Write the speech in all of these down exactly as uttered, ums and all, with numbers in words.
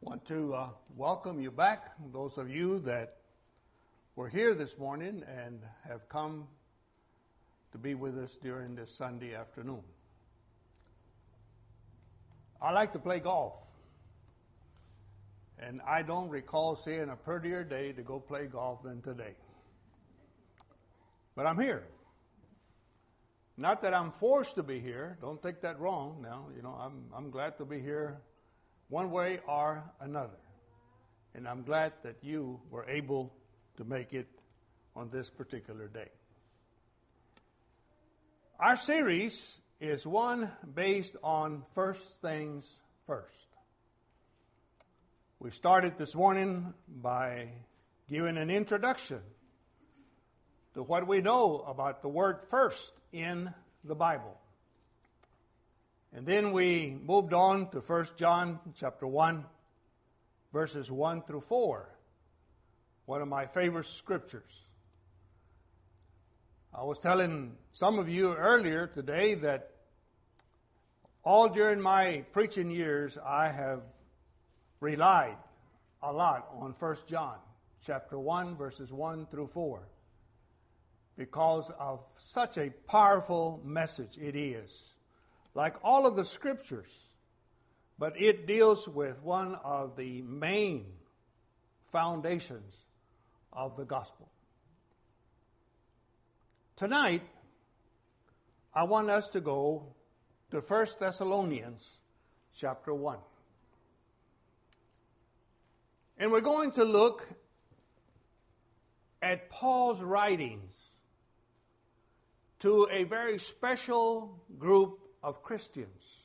Want to uh, welcome you back, those of you that were here this morning and have come to be with us during this Sunday afternoon. I like to play golf, and I don't recall seeing a prettier day to go play golf than today. But I'm here. Not that I'm forced to be here. Don't take that wrong. Now, you know, I'm I'm glad to be here one way or another. And I'm glad that you were able to make it on this particular day. Our series is one based on first things first. We started this morning by giving an introduction to what we know about the word first in the Bible. And then we moved on to First John chapter one, verses one through four, one of my favorite scriptures. I was telling some of you earlier today that all during my preaching years, I have relied a lot on First John chapter one, verses one through four, because of such a powerful message it is. Like all of the scriptures, but it deals with one of the main foundations of the gospel. Tonight, I want us to go to First Thessalonians chapter one. And we're going to look at Paul's writings to a very special group of Christians.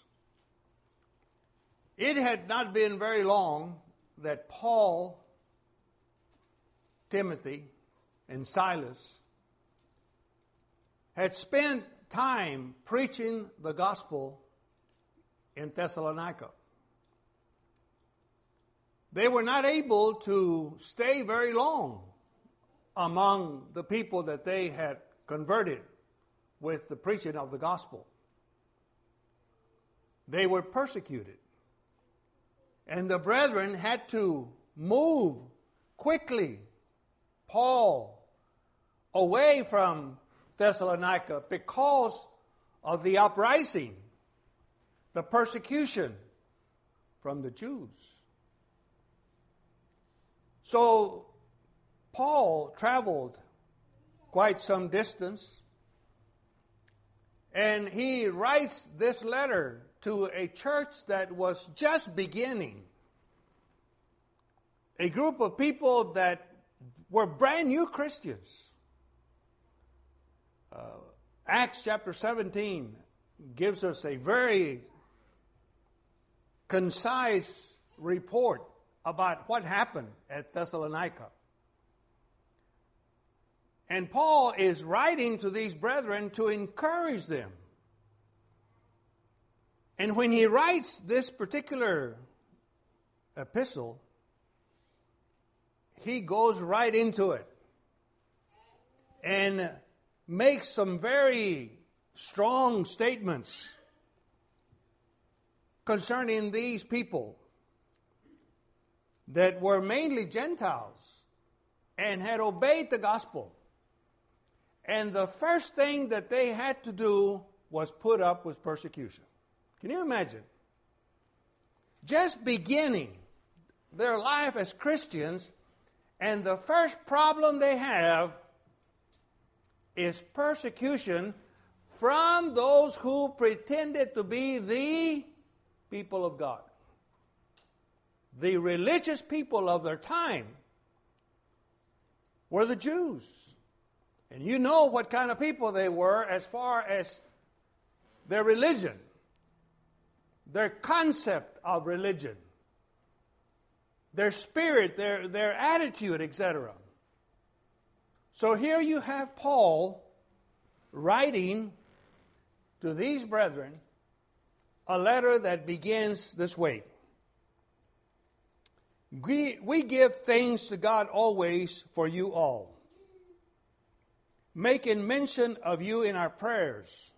It had not been very long that Paul, Timothy, and Silas had spent time preaching the gospel in Thessalonica. They were not able to stay very long among the people that they had converted with the preaching of the gospel. They were persecuted. And the brethren had to move quickly, Paul, away from Thessalonica because of the uprising, the persecution from the Jews. So Paul traveled quite some distance, and he writes this letter to a church that was just beginning. A group of people that were brand new Christians. Uh, Acts chapter seventeen gives us a very concise report about what happened at Thessalonica. And Paul is writing to these brethren to encourage them. And when he writes this particular epistle, he goes right into it and makes some very strong statements concerning these people that were mainly Gentiles and had obeyed the gospel. And the first thing that they had to do was put up with persecution. Can you imagine? Just beginning their life as Christians, and the first problem they have is persecution from those who pretended to be the people of God. The religious people of their time were the Jews. And you know what kind of people they were as far as their religion, their concept of religion, their spirit, their, their attitude, et cetera. So here you have Paul writing to these brethren a letter that begins this way. We, we give thanks to God always for you all, making mention of you in our prayers,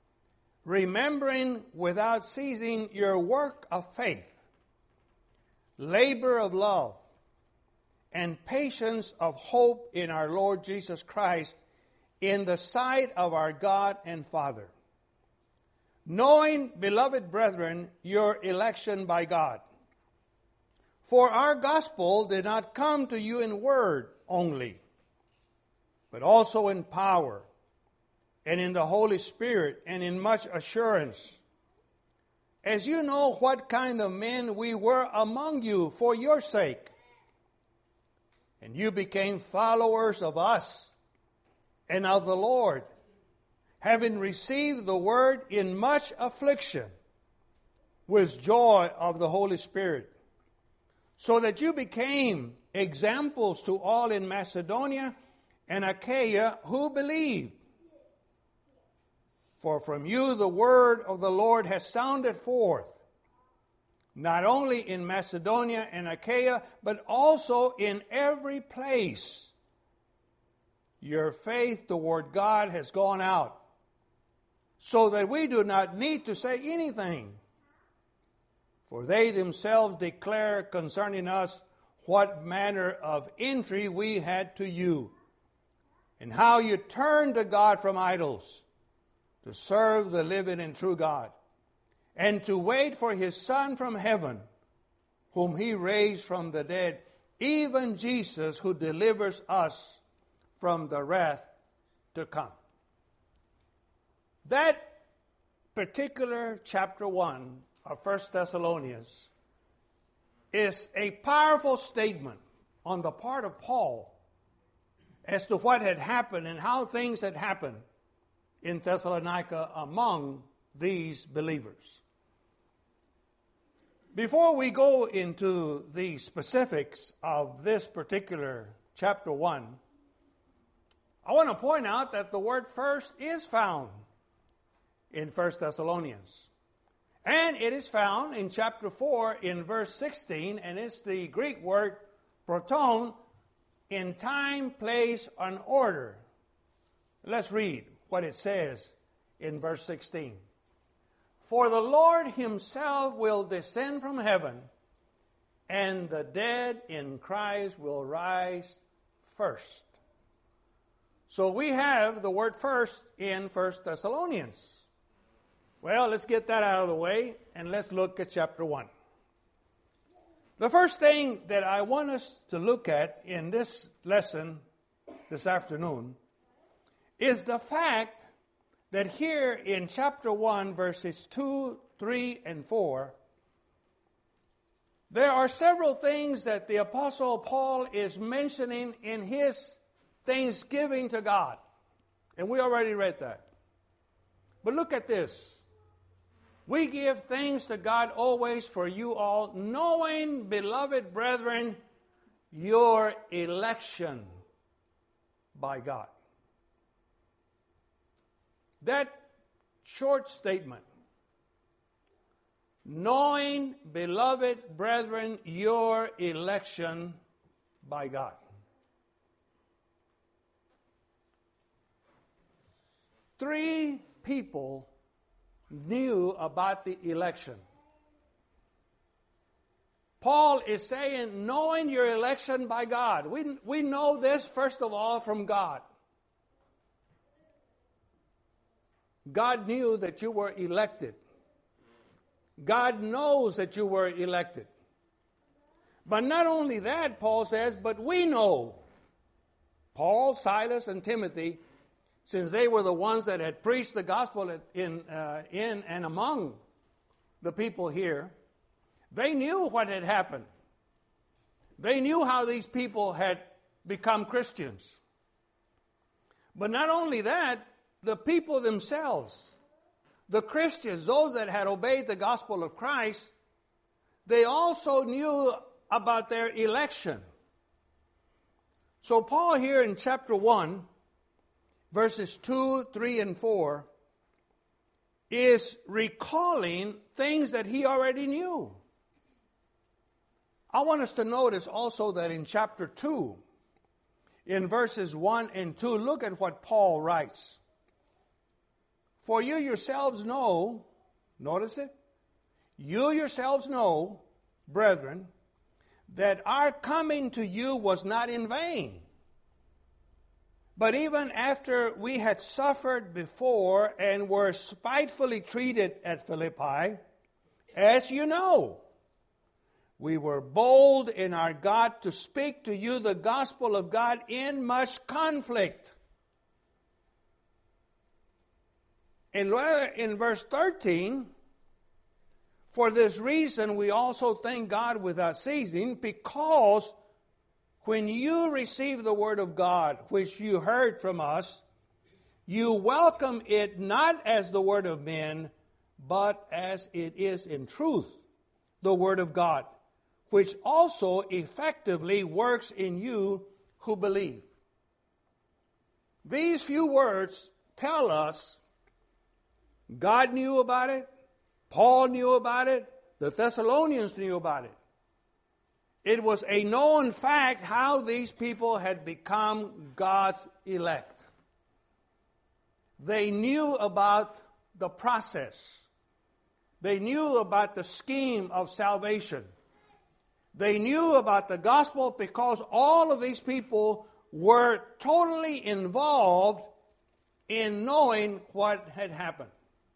remembering without ceasing your work of faith, labor of love, and patience of hope in our Lord Jesus Christ in the sight of our God and Father. Knowing, beloved brethren, your election by God. For our gospel did not come to you in word only, but also in power, and in the Holy Spirit, and in much assurance, as you know what kind of men we were among you for your sake. And you became followers of us and of the Lord, having received the word in much affliction, with joy of the Holy Spirit, so that you became examples to all in Macedonia and Achaia who believed. For from you the word of the Lord has sounded forth, not only in Macedonia and Achaia, but also in every place. Your faith toward God has gone out, so that we do not need to say anything. For they themselves declare concerning us what manner of entry we had to you, and how you turned to God from idols, to serve the living and true God, and to wait for his Son from heaven, whom he raised from the dead, even Jesus, who delivers us from the wrath to come. That particular chapter one of First Thessalonians is a powerful statement on the part of Paul as to what had happened and how things had happened in Thessalonica among these believers. Before we go into the specifics of this particular chapter one, I want to point out that the word first is found in First Thessalonians. And it is found in chapter four in verse sixteen, and it's the Greek word proton, in time, place, and order. Let's read what it says in verse sixteen. For the Lord himself will descend from heaven, and the dead in Christ will rise first. So we have the word first in First Thessalonians. Well, let's get that out of the way, and let's look at chapter one. The first thing that I want us to look at in this lesson this afternoon is the fact that here in chapter one, verses two, three, and four, there are several things that the Apostle Paul is mentioning in his thanksgiving to God. And we already read that. But look at this. We give thanks to God always for you all, knowing, beloved brethren, your election by God. That short statement, knowing, beloved brethren, your election by God. Three people knew about the election. Paul is saying, knowing your election by God. We, we know this, first of all, from God. God knew that you were elected. God knows that you were elected. But not only that, Paul says, but we know. Paul, Silas, and Timothy, since they were the ones that had preached the gospel in, uh, in and among the people here, they knew what had happened. They knew how these people had become Christians. But not only that, the people themselves, the Christians, those that had obeyed the gospel of Christ, they also knew about their election. So Paul here in chapter one, verses two, three, and four, is recalling things that he already knew. I want us to notice also that in chapter two, in verses one and two, look at what Paul writes. For you yourselves know, notice it, you yourselves know, brethren, that our coming to you was not in vain. But even after we had suffered before and were spitefully treated at Philippi, as you know, we were bold in our God to speak to you the gospel of God in much conflict. In, in verse thirteen, for this reason we also thank God without ceasing, because when you received the word of God, which you heard from us, you welcome it not as the word of men, but as it is in truth, the word of God, which also effectively works in you who believe. These few words tell us God knew about it, Paul knew about it, the Thessalonians knew about it. It was a known fact how these people had become God's elect. They knew about the process. They knew about the scheme of salvation. They knew about the gospel because all of these people were totally involved in knowing what had happened.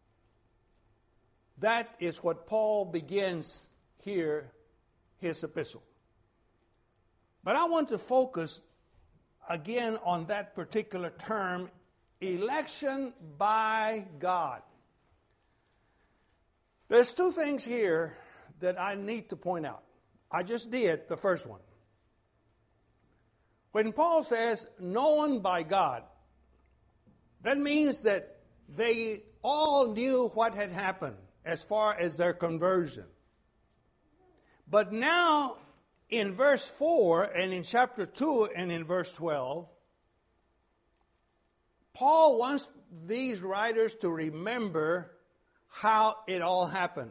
That is what Paul begins here, his epistle. But I want to focus again on that particular term, election by God. There's two things here that I need to point out. I just did the first one. When Paul says known by God, that means that they all knew what had happened as far as their conversion. But now, in verse four and in chapter two and in verse twelve, Paul wants these writers to remember how it all happened.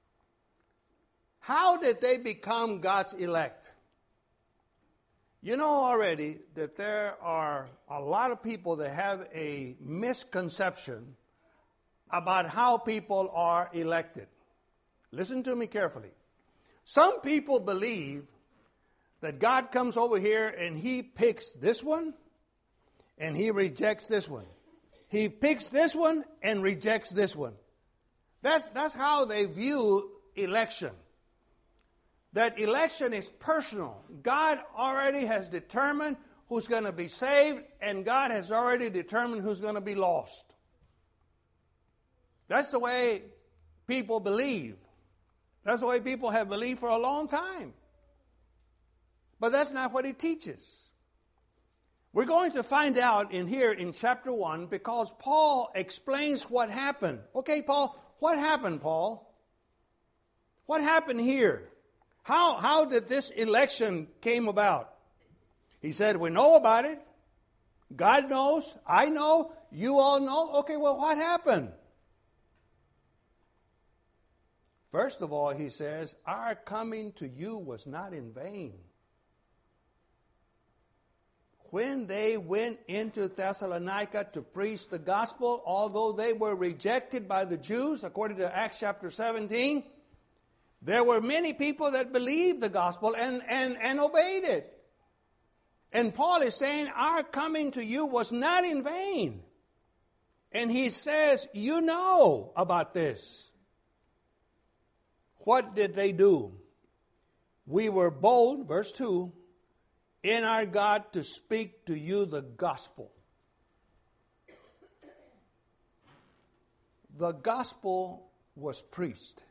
How did they become God's elect? You know already that there are a lot of people that have a misconception about how people are elected. Listen to me carefully. Some people believe that God comes over here and he picks this one and he rejects this one. He picks this one and rejects this one. That's, that's how they view election. That election is personal. God already has determined who's going to be saved, and God has already determined who's going to be lost. That's the way people believe. That's the way people have believed for a long time. But that's not what he teaches. We're going to find out in here in chapter one because Paul explains what happened. Okay, Paul, what happened, Paul? What happened here? How, how did this election came about? He said, we know about it. God knows. I know. You all know. Okay, well, what happened? First of all, he says, our coming to you was not in vain. When they went into Thessalonica to preach the gospel, although they were rejected by the Jews, according to Acts chapter seventeen, there were many people that believed the gospel and, and, and obeyed it. And Paul is saying, our coming to you was not in vain. And he says, you know about this. What did they do? We were bold, verse two, in our God to speak to you the gospel. The gospel was preached.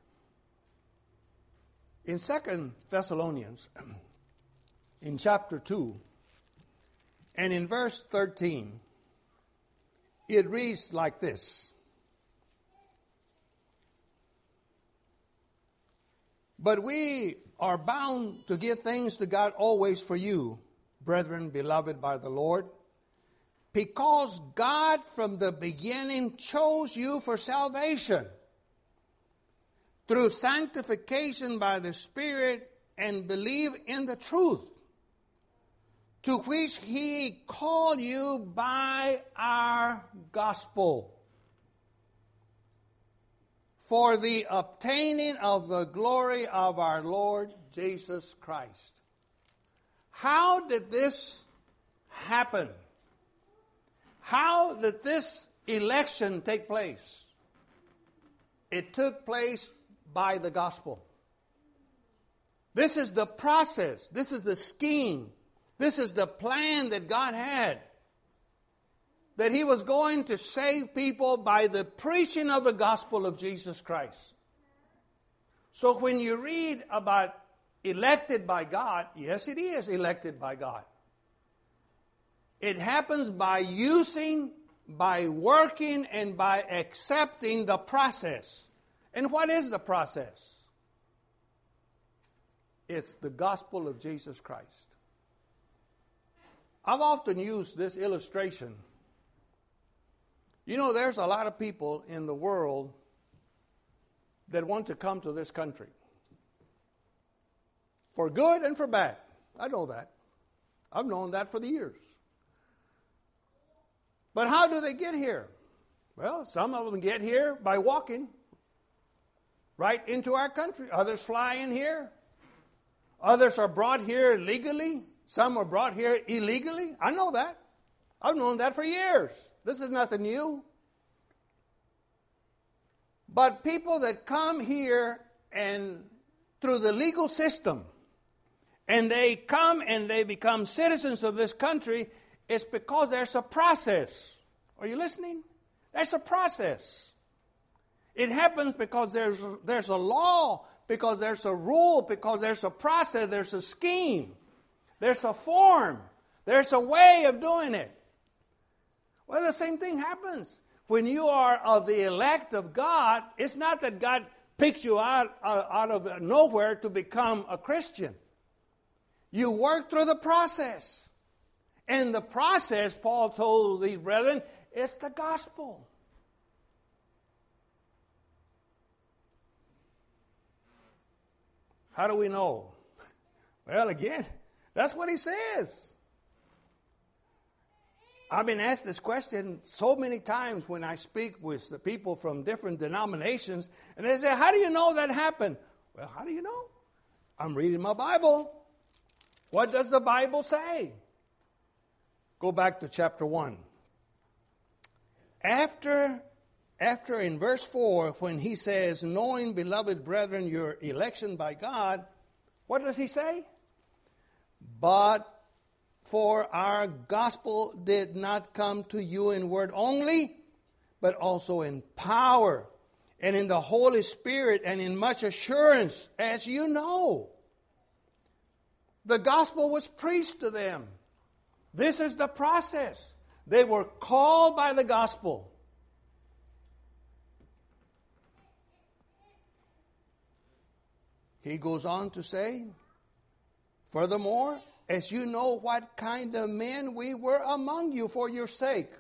In Second Thessalonians, in chapter two, and in verse thirteen, it reads like this. But we are bound to give thanks to God always for you, brethren, beloved by the Lord, because God from the beginning chose you for salvation through sanctification by the Spirit and believe in the truth, to which he called you by our gospel, for the obtaining of the glory of our Lord Jesus Christ. How did this happen? How did this election take place? It took place by the gospel. This is the process. This is the scheme. This is the plan that God had. That He was going to save people by the preaching of the gospel of Jesus Christ. So when you read about elected by God, yes, it is elected by God. It happens by using, by working, and by accepting the process. And what is the process? It's the gospel of Jesus Christ. I've often used this illustration. You know, there's a lot of people in the world that want to come to this country. For good and for bad. I know that. I've known that for the years. But how do they get here? Well, some of them get here by walking right into our country. Others fly in here. Others are brought here legally. Some are brought here illegally. I know that. I've known that for years. This is nothing new. But people that come here and through the legal system, and they come and they become citizens of this country, it's because there's a process. Are you listening? There's a process. It happens because there's there's a law, because there's a rule, because there's a process, there's a scheme, there's a form, there's a way of doing it. Well, the same thing happens. When you are of the elect of God, it's not that God picks you out, uh, out of nowhere to become a Christian. You work through the process. And the process, Paul told these brethren, is the gospel. How do we know? Well, again, that's what he says. I've been asked this question so many times when I speak with the people from different denominations, and they say, how do you know that happened? Well, how do you know? I'm reading my Bible. What does the Bible say? Go back to chapter one. After, after in verse four, when he says, knowing, beloved brethren, your election by God, what does he say? But for our gospel did not come to you in word only, but also in power, and in the Holy Spirit, and in much assurance, as you know. The gospel was preached to them. This is the process. They were called by the gospel. He goes on to say, furthermore, as you know what kind of men we were among you for your sake.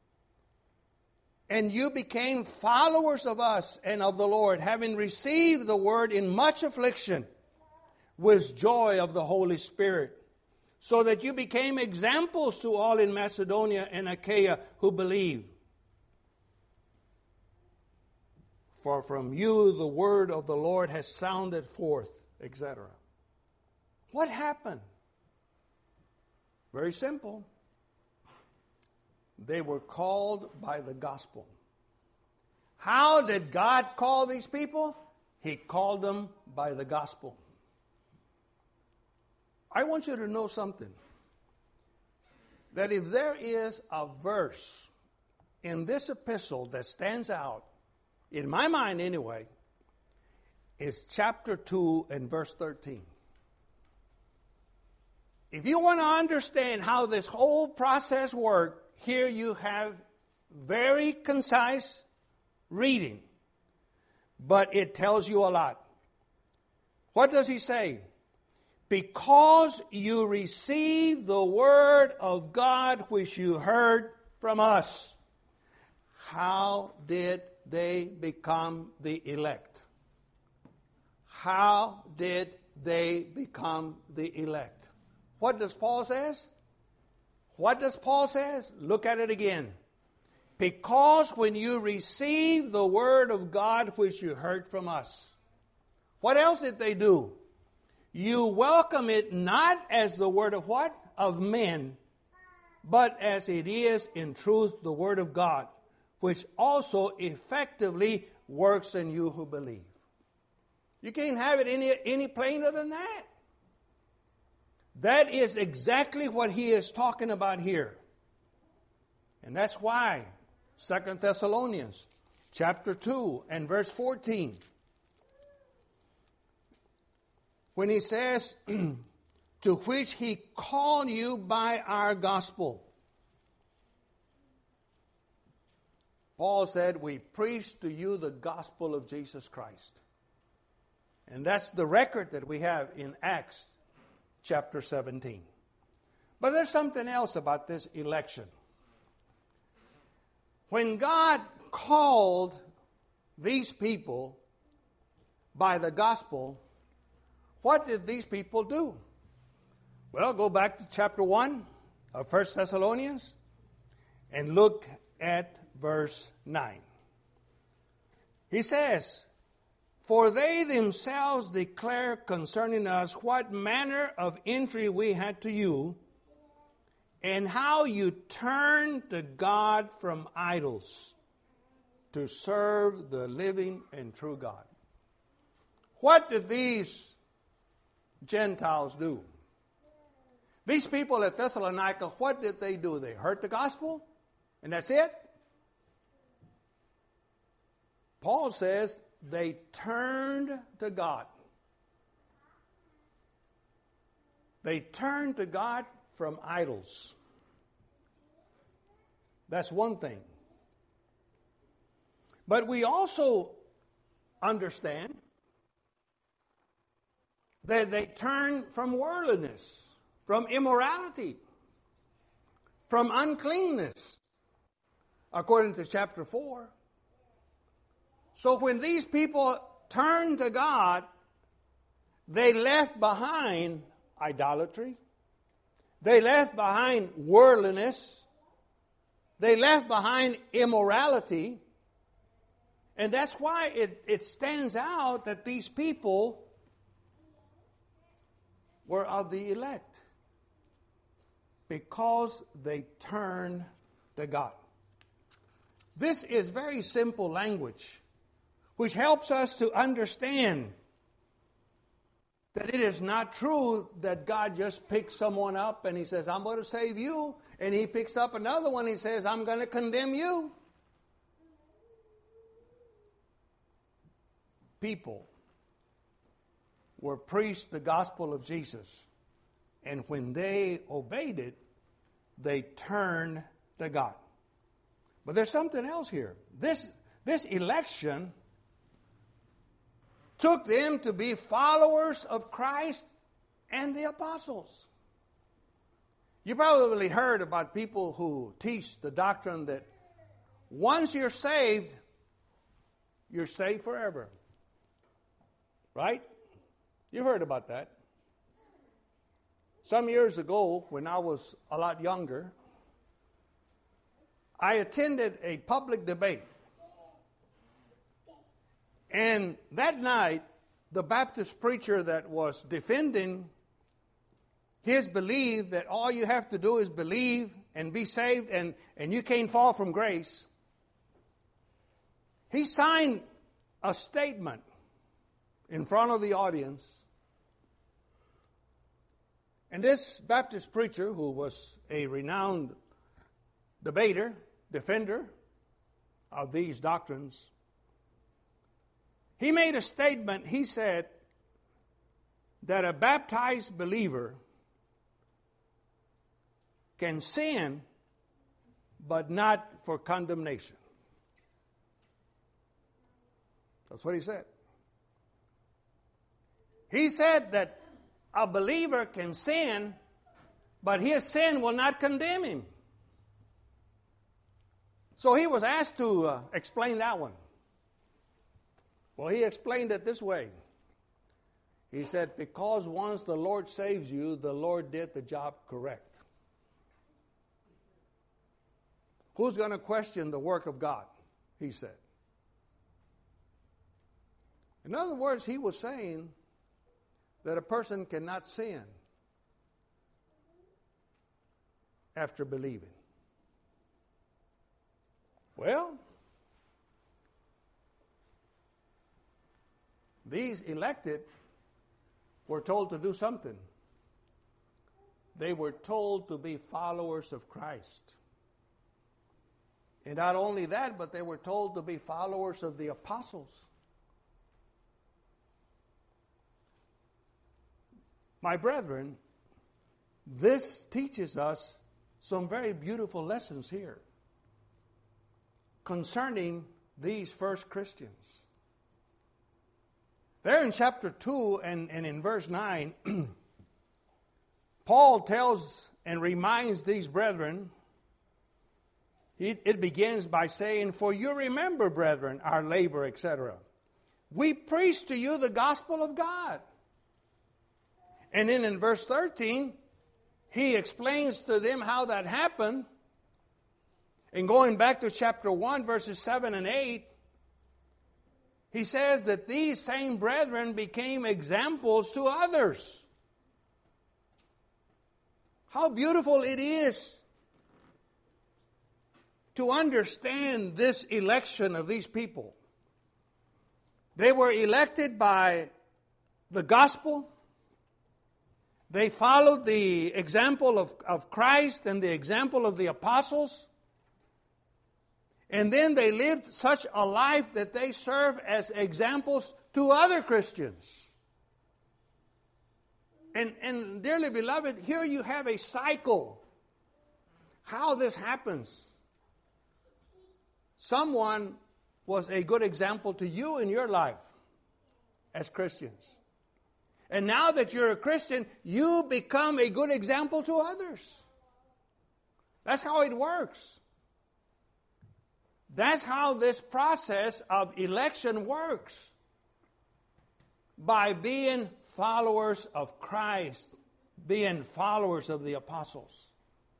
And you became followers of us and of the Lord, having received the word in much affliction, with joy of the Holy Spirit, so that you became examples to all in Macedonia and Achaia who believe. For from you the word of the Lord has sounded forth, et cetera. What happened? Very simple. They were called by the gospel. How did God call these people? He called them by the gospel. I want you to know something. That if there is a verse in this epistle that stands out, in my mind anyway, it's chapter two and verse thirteen. If you want to understand how this whole process worked, here you have very concise reading, but it tells you a lot. What does he say? Because you received the word of God which you heard from us. How did they become the elect? How did they become the elect? What does Paul says? What does Paul says? Look at it again. Because when you received the word of God which you heard from us. What else did they do? You welcome it not as the word of what? Of men, but as it is in truth the word of God, which also effectively works in you who believe. You can't have it any, any plainer than that. That is exactly what he is talking about here. And that's why Second Thessalonians chapter two and verse fourteen, when he says, to which he called you by our gospel. Paul said, we preach to you the gospel of Jesus Christ. And that's the record that we have in Acts chapter seventeen. But there's something else about this election. When God called these people by the gospel, what did these people do? Well, go back to chapter one of First Thessalonians and look at verse nine. He says, for they themselves declare concerning us what manner of entry we had to you, and how you turned to God from idols to serve the living and true God. What did these Gentiles do? These people at Thessalonica, what did they do? They heard the gospel, and that's it? Paul says they turned to God. They turned to God from idols. That's one thing. But we also understand that they turn from worldliness, from immorality, from uncleanness, according to chapter four. So when these people turned to God, they left behind idolatry. They left behind worldliness. They left behind immorality. And that's why it, it stands out that these people were of the elect, because they turned to God. This is very simple language, which helps us to understand that it is not true that God just picks someone up and he says, I'm going to save you, and he picks up another one and he says, I'm going to condemn you. People were preached the gospel of Jesus, and when they obeyed it, they turned to God. But there's something else here. This, this election took them to be followers of Christ and the apostles. You probably heard about people who teach the doctrine that once you're saved, you're saved forever. Right? You've heard about that. Some years ago, when I was a lot younger, I attended a public debate. And that night, the Baptist preacher that was defending his belief that all you have to do is believe and be saved and, and you can't fall from grace, he signed a statement in front of the audience. And this Baptist preacher, who was a renowned debater, defender of these doctrines, he made a statement. He said that a baptized believer can sin, but not for condemnation. That's what he said. He said that a believer can sin, but his sin will not condemn him. So he was asked to uh, explain that one. Well, he explained it this way. He said, because once the Lord saves you, the Lord did the job correct. Who's going to question the work of God? He said. In other words, he was saying that a person cannot sin after believing? Well, these elected were told to do something. They were told to be followers of Christ. And not only that, but they were told to be followers of the apostles. My brethren, this teaches us some very beautiful lessons here concerning these first Christians. There in chapter two and, and in verse nine, Paul tells and reminds these brethren, it, it begins by saying, "For you remember, brethren, our labor," et cetera. "We preach to you the gospel of God." And then in verse thirteen, he explains to them how that happened. And going back to chapter one, verses seven and eight, he says that these same brethren became examples to others. How beautiful it is to understand this election of these people. They were elected by the gospel. They followed the example of, of Christ and the example of the apostles. And then they lived such a life that they serve as examples to other Christians. And, and dearly beloved, here you have a cycle. How this happens. Someone was a good example to you in your life as Christians. And now that you're a Christian, you become a good example to others. That's how it works. That's how this process of election works. By being followers of Christ, being followers of the apostles.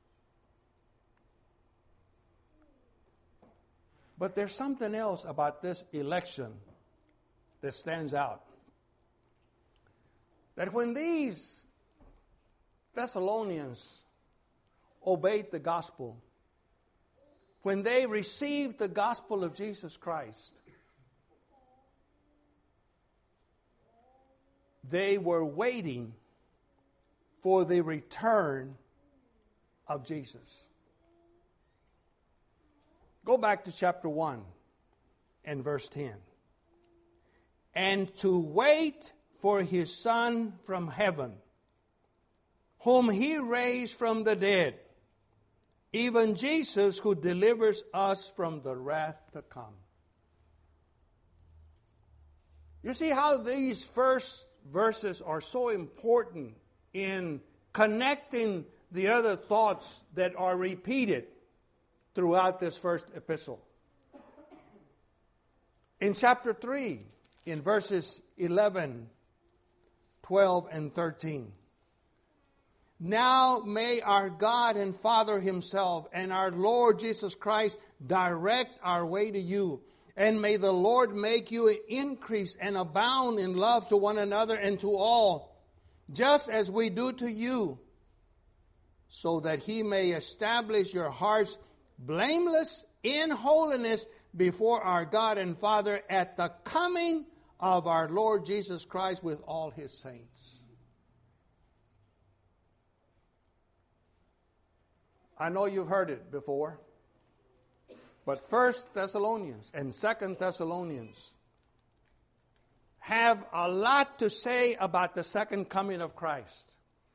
But there's something else about this election that stands out. That when these Thessalonians obeyed the gospel, when they received the gospel of Jesus Christ, they were waiting for the return of Jesus. Go back to chapter one and verse ten. "And to wait for his Son from heaven, whom he raised from the dead, even Jesus, who delivers us from the wrath to come." You see how these first verses are so important in connecting the other thoughts that are repeated throughout this first epistle. In chapter three, in verses eleven, twelve, and thirteen. "Now may our God and Father himself and our Lord Jesus Christ direct our way to you. And may the Lord make you increase and abound in love to one another and to all, just as we do to you, so that he may establish your hearts blameless in holiness before our God and Father at the coming of our Lord Jesus Christ with all his saints." I know you've heard it before, but First Thessalonians and Second Thessalonians have a lot to say about the second coming of Christ.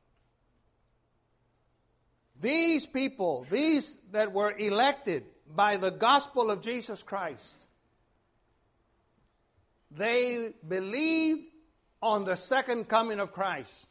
These people, these that were elected by the gospel of Jesus Christ, they believed on the second coming of Christ.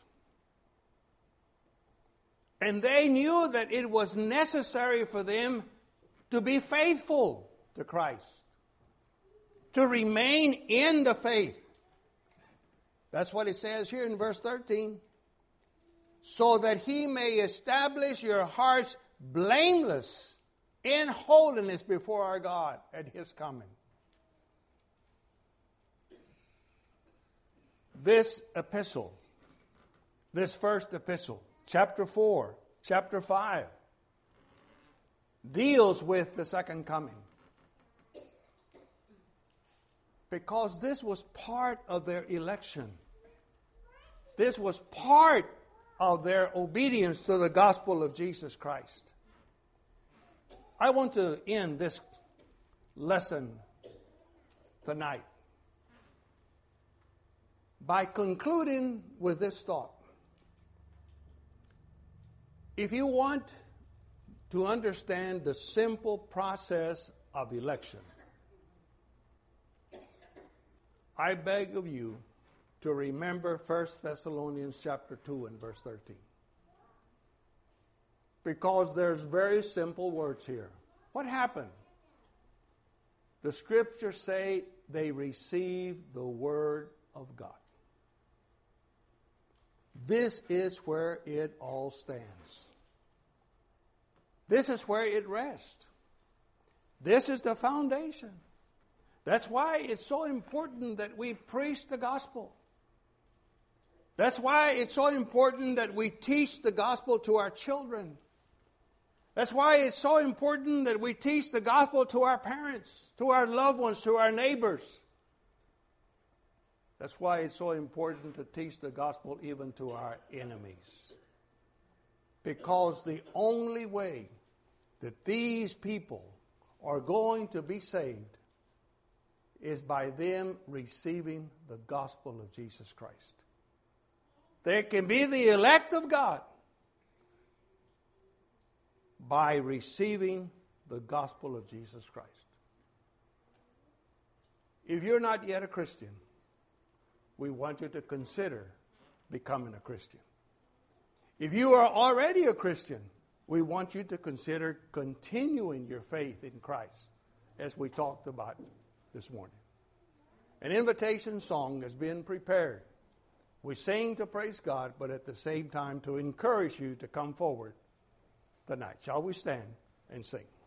And they knew that it was necessary for them to be faithful to Christ, to remain in the faith. That's what it says here in verse thirteen. "So that he may establish your hearts blameless in holiness before our God at his coming." This epistle this first epistle, chapter four, chapter five, deals with the second coming. Because this was part of their election. This was part of their obedience to the gospel of Jesus Christ. I want to end this lesson tonight by concluding with this thought. If you want to understand the simple process of election, I beg of you to remember First Thessalonians chapter two and verse thirteen. Because there's very simple words here. What happened? The scriptures say they received the word of God. This is where it all stands. This is where it rests. This is the foundation. That's why it's so important that we preach the gospel. That's why it's so important that we teach the gospel to our children. That's why it's so important that we teach the gospel to our parents, to our loved ones, to our neighbors. That's why it's so important to teach the gospel even to our enemies. Because the only way that these people are going to be saved is by them receiving the gospel of Jesus Christ. They can be the elect of God by receiving the gospel of Jesus Christ. If you're not yet a Christian, we want you to consider becoming a Christian. If you are already a Christian, we want you to consider continuing your faith in Christ, as we talked about this morning. An invitation song has been prepared. We sing to praise God, but at the same time to encourage you to come forward tonight. Shall we stand and sing?